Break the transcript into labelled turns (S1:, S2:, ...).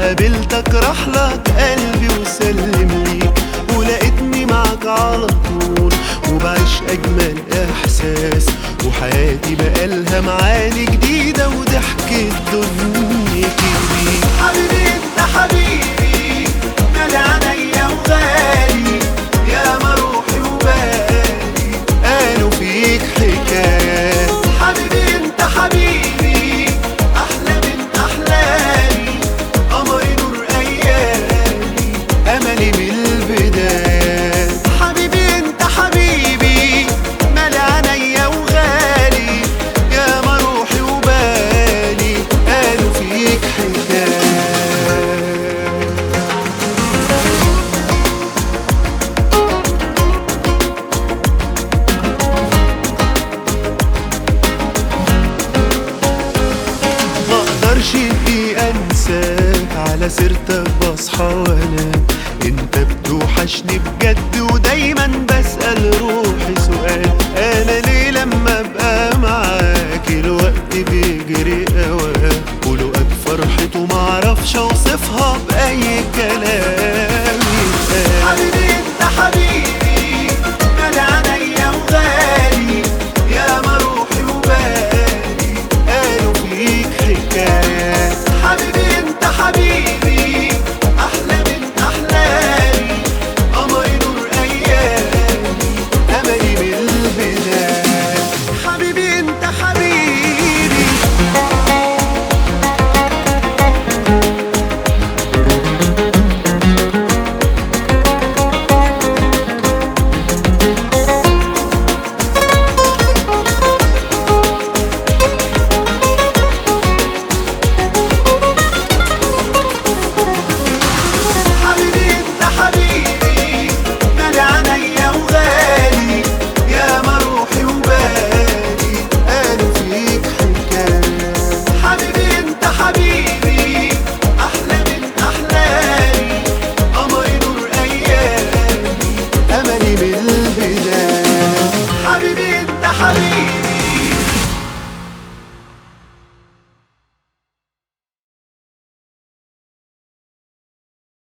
S1: قابلتك راح لك قلبي وسلم ليك، ولقيتني معك على طول وبعيش أجمل إحساس، وحياتي بقالها معاني جديدة وضحكة دنيتي بيك.
S2: حبيبي انت حبيبي مالي عينيا وغالي، يا ما روحي وبالي
S1: قالوا فيك حكايات.
S2: حبيبي انت حبيبي احلى من احلامي، قمري نور ايامي
S1: أملي من البدايات.
S2: حبيبي انت حبيبي مالي عينيا وغالي،
S1: يا ما روحي وبالي قالوا فيك حكايات. مقدرش اني انساك، على سيرتك بصحى وانام،